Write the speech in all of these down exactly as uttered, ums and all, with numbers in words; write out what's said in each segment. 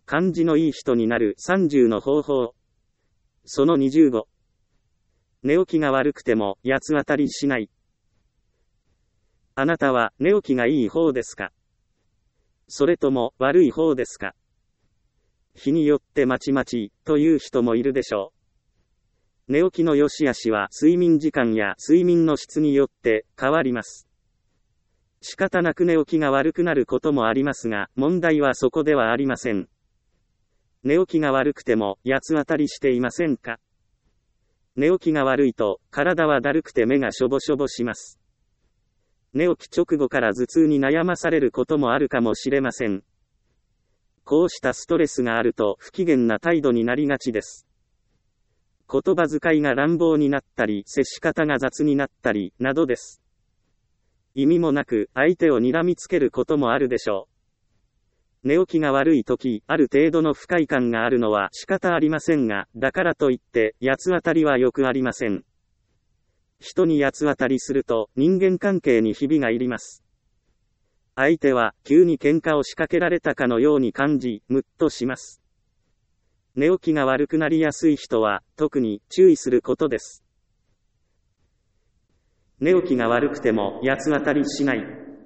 感じのいい人になるさんじゅうの方法。そのにじゅうご。寝起きが悪くても八つ当たりしない。あなたは寝起きがいい方ですか？それとも悪い方ですか？日によってまちまちという人もいるでしょう。寝起きの良し悪しは睡眠時間や睡眠の質によって変わります。仕方なく寝起きが悪くなることもありますが、問題はそこではありません。寝起きが悪くても八つ当たりしていませんか？寝起きが悪いと体はだるくて目がしょぼしょぼします。寝起き直後から頭痛に悩まされることもあるかもしれません。こうしたストレスがあると不機嫌な態度になりがちです。言葉遣いが乱暴になったり、接し方が雑になったり、などです。意味もなく相手を睨みつけることもあるでしょう。寝起きが悪いとき、ある程度の不快感があるのは仕方ありませんが、だからといって八つ当たりはよくありません。人に八つ当たりすると人間関係にひびが入ります。相手は急に喧嘩を仕掛けられたかのように感じ、ムッとします。寝起きが悪くなりやすい人は特に注意することです。寝起きが悪くても八つ当たりしない。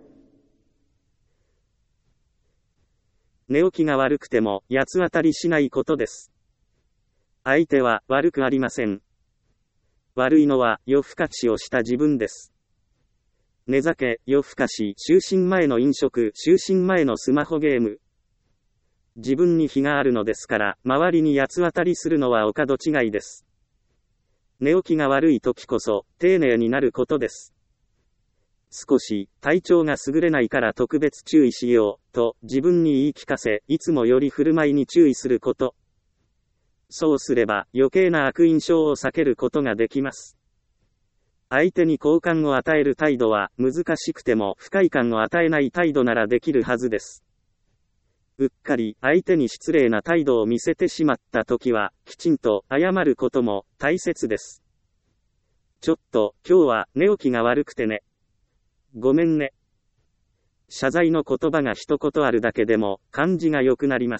寝起きが悪くても八つ当たりしないことです。相手は悪くありません。悪いのは夜更かしをした自分です。寝酒、夜更かし、就寝前の飲食、就寝前のスマホゲーム。自分に非があるのですから、周りに八つ当たりするのはお門違いです。寝起きが悪い時こそ、丁寧になることです。少し、体調が優れないから特別注意しよう、と自分に言い聞かせ、いつもより振る舞いに注意すること。そうすれば余計な悪印象を避けることができます。相手に好感を与える態度は難しくても不快感を与えない態度ならできるはずです。うっかり相手に失礼な態度を見せてしまったときはきちんと謝ることも大切です。ちょっと今日は寝起きが悪くてね。ごめんね。謝罪の言葉が一言あるだけでも感じが良くなります。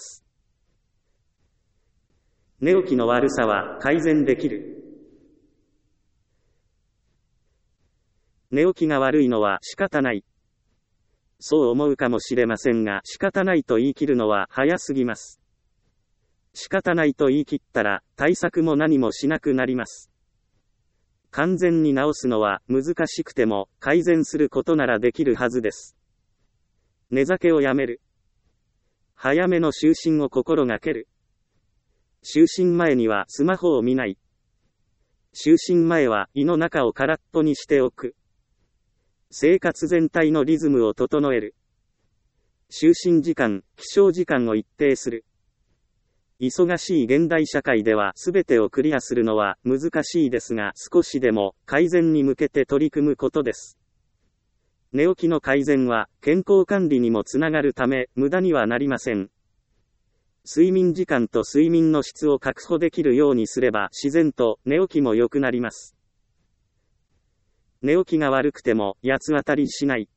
寝起きの悪さは改善できる。寝起きが悪いのは仕方ない。そう思うかもしれませんが、仕方ないと言い切るのは早すぎます。仕方ないと言い切ったら、対策も何もしなくなります。完全に治すのは難しくても、改善することならできるはずです。寝酒をやめる。早めの就寝を心がける。就寝前にはスマホを見ない。就寝前は胃の中を空っぽにしておく。生活全体のリズムを整える。就寝時間、起床時間を一定する。忙しい現代社会では全てをクリアするのは難しいですが、少しでも改善に向けて取り組むことです。寝起きの改善は健康管理にもつながるため、無駄にはなりません。睡眠時間と睡眠の質を確保できるようにすれば自然と寝起きも良くなります。寝起きが悪くても八つ当たりしない。